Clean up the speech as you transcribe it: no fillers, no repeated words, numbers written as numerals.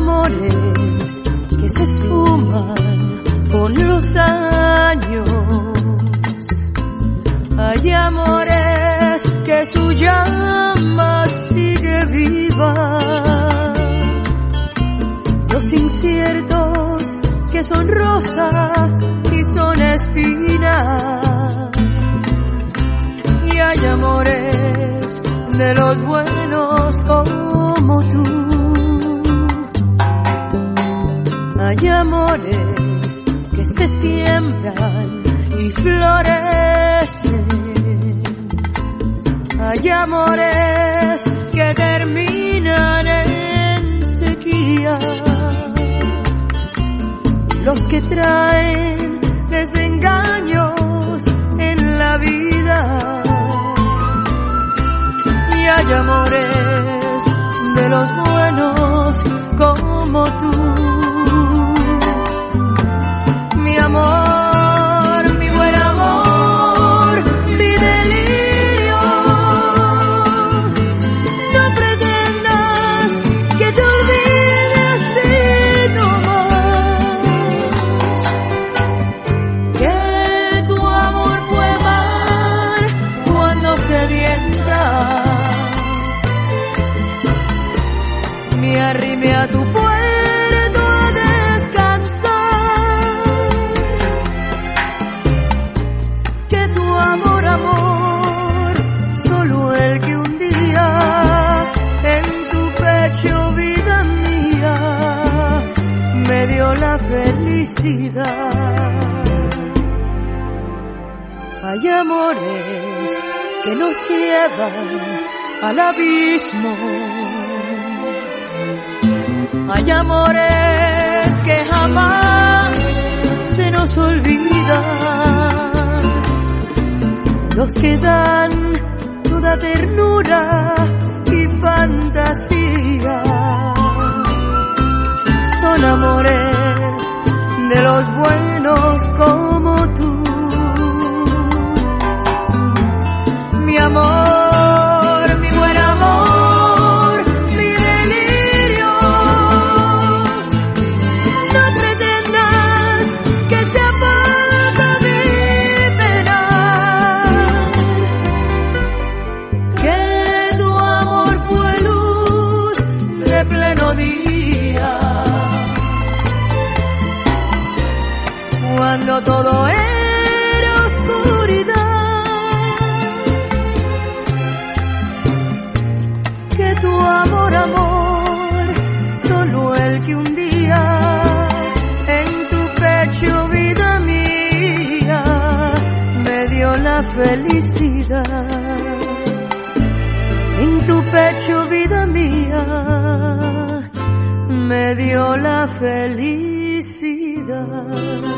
amores que se esfuman con los años. Hay amores que su llama sigue viva. Los inciertos que son rosa y son espina. Y hay amores de los buenos como tú. Hay amores que se siembran y florecen. Hay amores que terminan en sequía. Los que traen desengaños en la vida. Y hay amores de los buenos como tú. Mi amor, mi buen amor, mi delirio. No pretendas que te olvide así nomás. Que tu amor fue mar cuando sedienta. Me arrimé a tu puerto a descansar. Que tu amor, amor, solo el que un día en tu pecho, vida mía, me dio la felicidad. Hay amores que nos llevan al abismo. Hay amores que jamás se nos olvidan. Los que dan toda ternura y fantasía. Son amores de los buenos como tú. Mi amor, mi buen amor, mi delirio. No pretendas que sea poca mi pena. Que tu amor fue luz de pleno día. Cuando todo era oscuridad. Que tu amor, amor, solo el que un día en tu pecho, vida mía, me dio la felicidad. En tu pecho, vida mía, me dio la felicidad.